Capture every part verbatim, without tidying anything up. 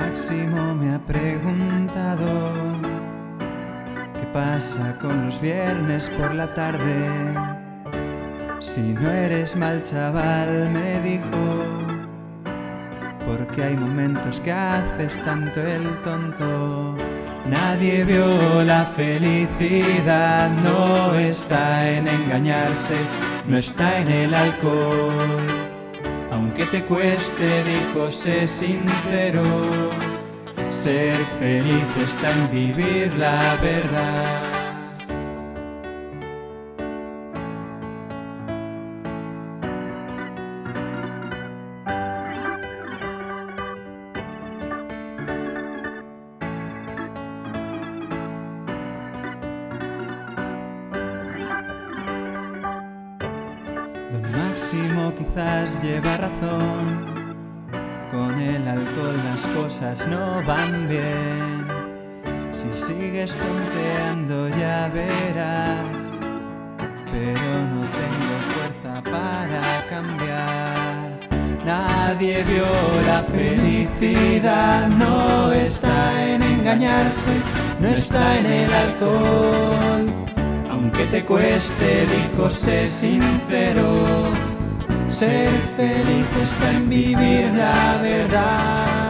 Máximo me ha preguntado qué pasa con los viernes por la tarde. Si no eres mal chaval, me dijo, porque hay momentos que haces tanto el tonto. Nadie vio la felicidad, no está en engañarse, no está en el alcohol. Aunque te cueste, dijo, sé sincero, ser feliz está en vivir la verdad. Don Máximo quizás lleva razón, con el alcohol las cosas no van bien. Si sigues tonteando ya verás, pero no tengo fuerza para cambiar. Nadie vio la felicidad, no está en engañarse, no está en el alcohol. Aunque te cueste, dijo, sé sincero, ser feliz está en vivir la verdad.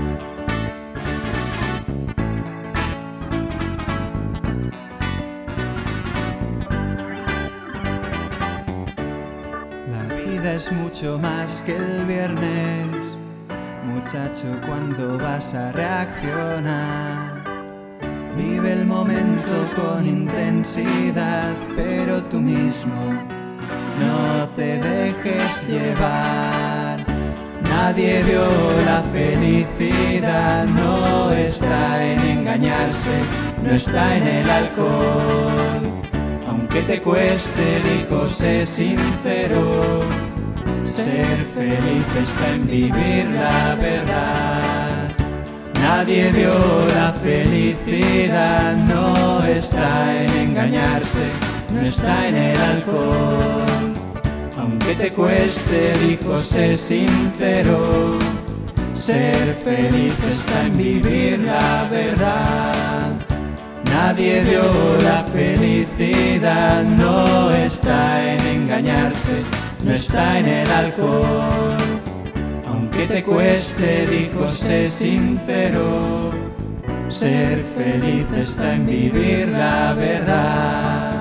La vida es mucho más que el viernes, muchacho, ¿cuándo vas a reaccionar? Vive el momento con intensidad, pero tú mismo no te dejes llevar. Nadie vio la felicidad, no está en engañarse, no está en el alcohol. Aunque te cueste, dijo, sé sincero, ser feliz está en vivir la verdad. Nadie vio la felicidad, no está en engañarse, no está en el alcohol. Aunque te cueste, dijo, sé sincero, ser feliz está en vivir la verdad. Nadie vio la felicidad, no está en engañarse, no está en el alcohol. Aunque te cueste, dijo, sé sincero, ser feliz está en vivir la verdad.